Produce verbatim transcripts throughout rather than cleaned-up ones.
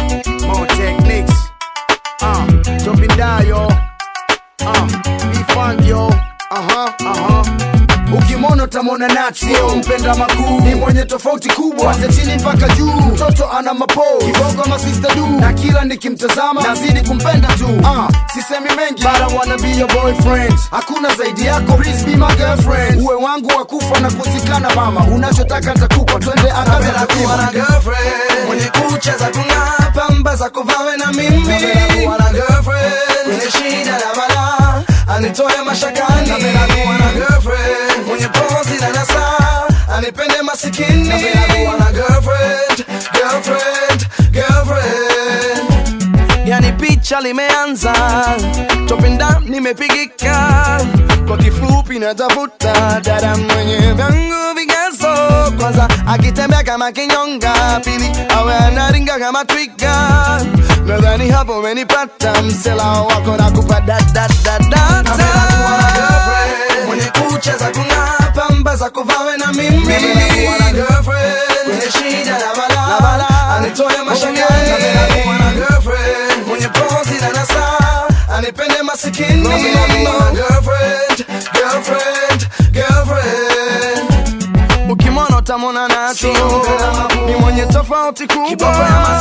More techniques. Uh, jumping down, yo. Uh, be fun, yo. Uh-huh, uh-huh. Ukimono tamona natio, mpenda makuu, ni mwenye tofauti kubwa, kwanza chini mpaka juu. Mtoto ana mapo, kibongo ama sister du, na kila nikimtazama nazidi kumpenda tu. uh, Sisemi mengi, but I wanna be your boyfriend. Hakuna zaidi yako, please be my girlfriend. Uwe wangu wa kufa na kuzikana mama, unachotaka nitakupa, twende angaza na kuwa na girlfriend. Mwenye kucha za kung'aa, pamba za kuvawe na mimi. Napenda kuwa na girlfriend. Mwenye shida na balaa, anitoe mashakani. Napenda kuwa na girlfriend. Mwenye pozi na nasaa, anipende masikini. Napenda kuwa na girlfriend, girlfriend, girlfriend. Yani picha limeanza, topenda nimepigika. Kwa kifupi natafuta dada mwenye vyangu vigezo. Kwanza akitembea kama kinyonga, pili awe anaringa kama twiga. Nadhani hapo umenipata, msela wako nakupa da da da da. Napenda kuwa na girlfriend. Mwenye kucha za kung'aa, pamba za kuvawe na mimi. Napenda kuwa na girlfriend. Mwenye shida na balaa, anitoe mashakani. Napenda kuwa na girlfriend. Mwenye pozi na nasaa, anipende masikini. Napenda kuwa na girlfriend, girlfriend, girlfriend. Ukimono tamona nacho, ni mwenye tofauti kubwa.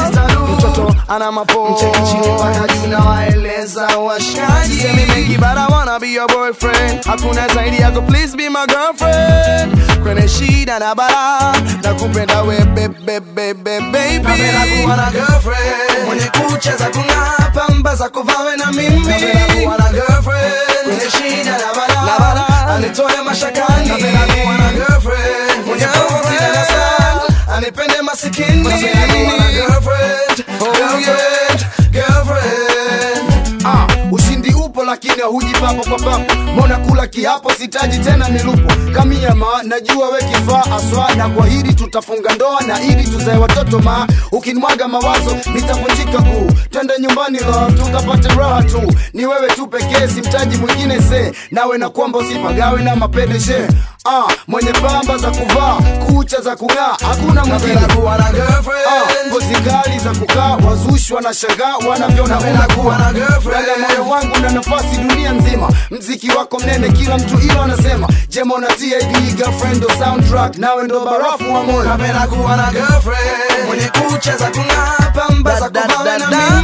Mtoto ana mapo, mcheki chini mpaka juu na waeleza washikaji. Sisemi mengi but I wanna be your boyfriend. Hakuna zaidi yako, please be my girlfriend. Kwenye shida na balaa, nakupenda we bebe bebe baby. Napenda kuwa na girlfriend. Mwenye kucha za kung'aa, pamba za kuvawe na mimi. Napenda kuwa na girlfriend. Kwenye shida na balaa, anitoe mashakani. Napenda kuwa na girlfriend. Mwenye pozi na nasaa, anipende masikini. Napenda kuwa na girlfriend, girlfriend, girlfriend. Ah, ushindi upo lakini huji papo kwa papo. Mbona kula kiapo, sitaji tena nilupo. Kamiama, najua we kifaa aswa, na kwa hili tutafunga ndoa na ili tuzae watoto ma. Ukinimwaga mawazo, nitavunjika guu. Twende nyumbani love, tukapate raha tu. Ni wewe tu pekee, simtaji mwingine se. Nawe na kuomba usipagawe na mapedeshe. Ah, mwenye pamba za kuvaa, kucha za kung'aa, hakuna mwingine. Napenda kuwa na girlfriend. Ah, ngozi kali za kukaa, wazushi wanashangaa wanavyoona. Napenda kuwa na girlfriend. Dada moyo wangu na nafasi dunia nzima. Mziki wako mnene, kila mtu ilo anasema. Jemo na T I D, girlfriend ndo soundtrack, nawe ndo barafu wa moyo. Napenda kuwa na girlfriend. Mwenye kucha za kung'aa, pamba za kuvawe na mimi.